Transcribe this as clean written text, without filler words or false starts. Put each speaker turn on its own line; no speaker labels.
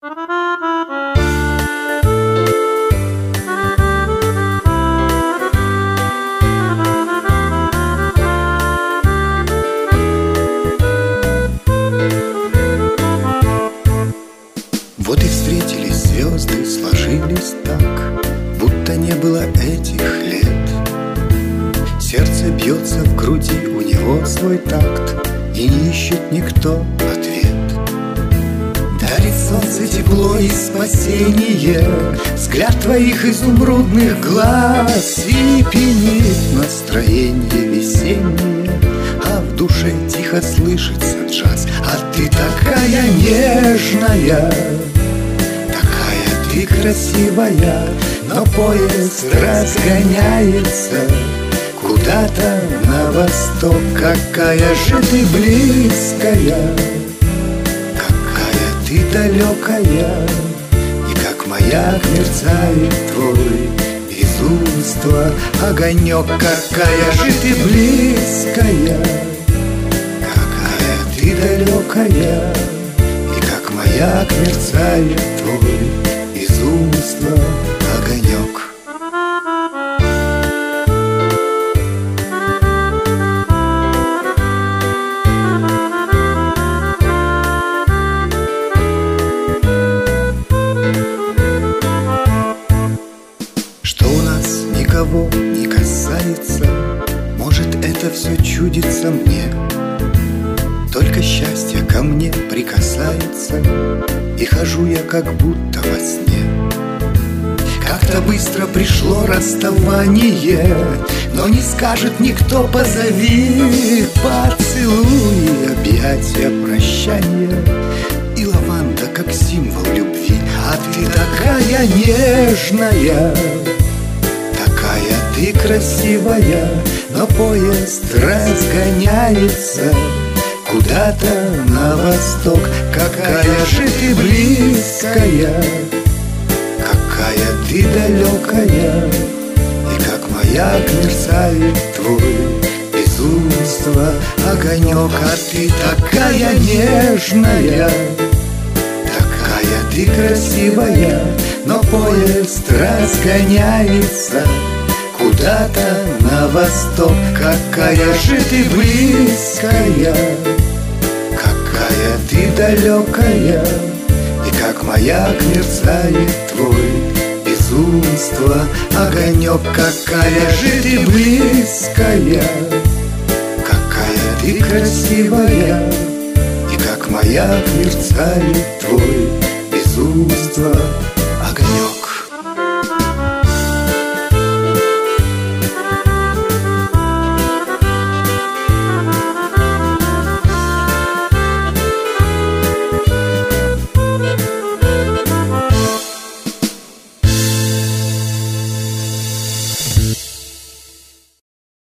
Вот и встретились звезды, сложились так, будто не было этих лет. Сердце бьется в груди, у него свой такт, и не ищет никто ответ. Дарит солнце тепло и спасение, взгляд твоих изумрудных глаз, и пьянит настроение весеннее, а в душе тихо слышится джаз. А ты такая нежная, такая ты красивая, но поезд разгоняется куда-то на восток. Какая же ты близкая, какая ты далекая, и как маяк мерцает твой безумство огонек. Какая же ты близкая, какая ты далекая, и как маяк мерцает твой безумство огонек. Что у нас никого не касается, может, это все чудится мне. Только счастье ко мне прикасается, и хожу я как будто во сне. Как-то быстро пришло расставание, но не скажет никто позови. Поцелуй, объятия, прощания и лаванда как символ любви. А ты такая нежная, такая ты красивая, но поезд разгоняется куда-то на восток. Какая же ты близкая, какая ты далекая, и как маяк мерцает твой безумство огонек. А ты такая нежная, такая ты красивая, но поезд разгоняется куда-то на восток. Какая же ты близкая, какая ты далекая, и как маяк мерцает твой безумство огонек. Какая же ты близкая, какая ты красивая, и как маяк мерцает твой безумство